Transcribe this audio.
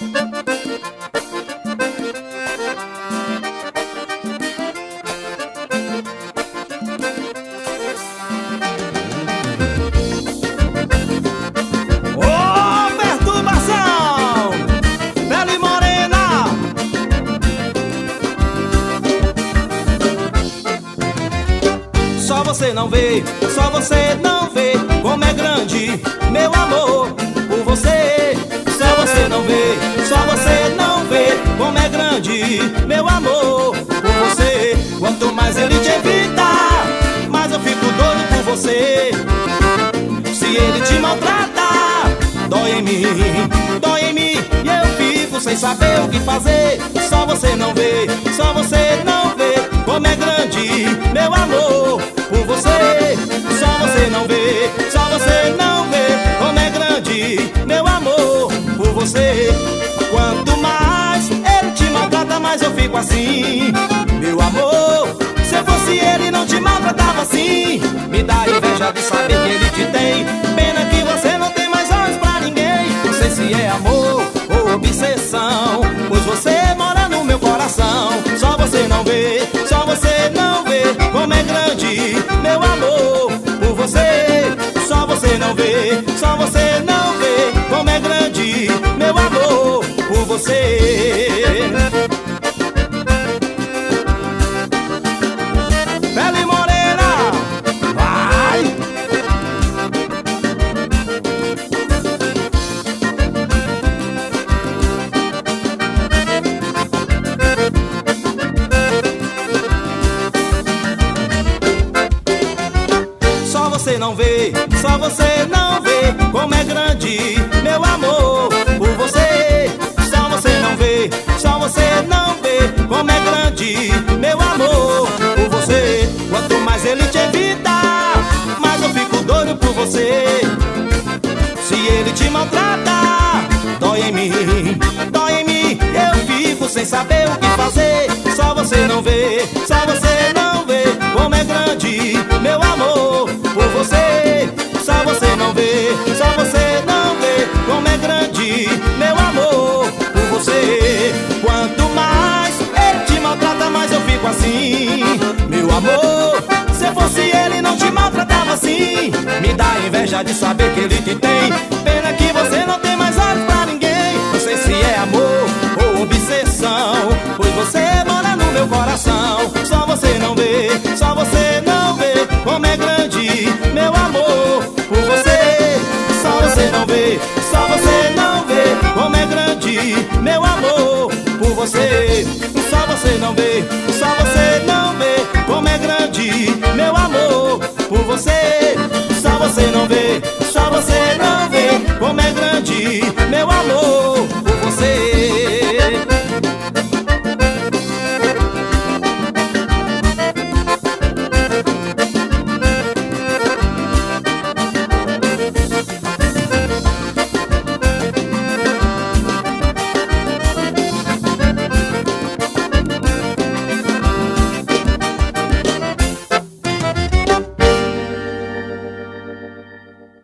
Só você não vê, só você não vê como é grande meu amor por você. Só você não vê, só você não vê como é grande meu amor por você. Quanto mais ele te evita, mais eu fico doido por você. Se ele te maltrata, dói em mim, dói em mim, e eu fico sem saber o que fazer. Só você não vê, só você não vê como é grande meu amor por você. Só você não vê, só você não vê como é grande meu amor por você. Quanto mais ele te maltrata, mais eu fico assim. Meu amor, se eu fosse ele não te maltratava assim. Me dá inveja de saber que ele te tem. Pena que você não tem mais olhos pra ninguém. Não sei se é amor ou obsessão, pois você mora no meu coração. Só você não vê, só você não vê como é grande meu amor por você. Só você não vê, só você não vê como é grande meu amor por você. Pele morena, vai! Só você não vê, só você não vê como é grande meu amor por você. Só você não vê, só você não vê como é grande meu amor por você. Quanto mais ele te evita, mais eu fico doido por você. Se ele te maltrata, dói em mim, dói em mim, eu fico sem saber o que fazer. Só você não vê, só você não vê como é grande meu amor por você. Só você não vê, só você não vê como é grande meu amor por você. Quanto mais ele te maltrata, mais eu fico assim. Meu amor, se fosse ele não te maltratava assim. Me dá inveja de saber que ele te tem.